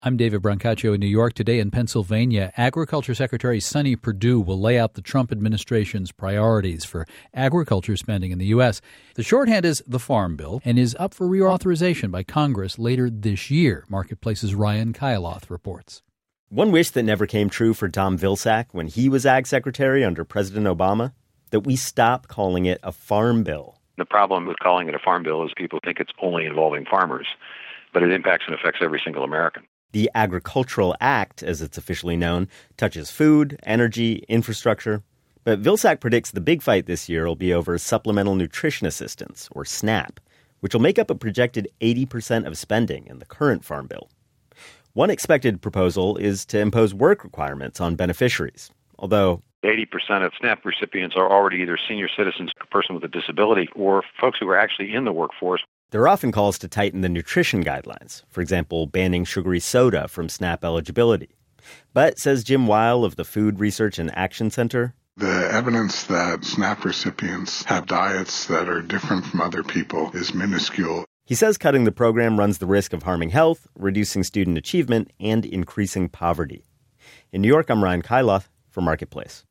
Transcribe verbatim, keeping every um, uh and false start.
I'm David Brancaccio in New York. Today in Pennsylvania, Agriculture Secretary Sonny Perdue will lay out the Trump administration's priorities for agriculture spending in the U S. The shorthand is the Farm Bill and is up for reauthorization by Congress later this year, Marketplace's Ryan Kailath reports. One wish that never came true for Tom Vilsack when he was Ag Secretary under President Obama, that we stop calling it a farm bill. The problem with calling it a farm bill is people think it's only involving farmers, but it impacts and affects every single American. The Agricultural Act, as it's officially known, touches food, energy, infrastructure. But Vilsack predicts the big fight this year will be over Supplemental Nutrition Assistance, or SNAP, which will make up a projected eighty percent of spending in the current farm bill. One expected proposal is to impose work requirements on beneficiaries, although eighty percent of SNAP recipients are already either senior citizens, a person with a disability, or folks who are actually in the workforce. There are often calls to tighten the nutrition guidelines, for example, banning sugary soda from SNAP eligibility. But, says Jim Weil of the Food Research and Action Center, the evidence that SNAP recipients have diets that are different from other people is minuscule. He says cutting the program runs the risk of harming health, reducing student achievement, and increasing poverty. In New York, I'm Ryan Kailath for Marketplace.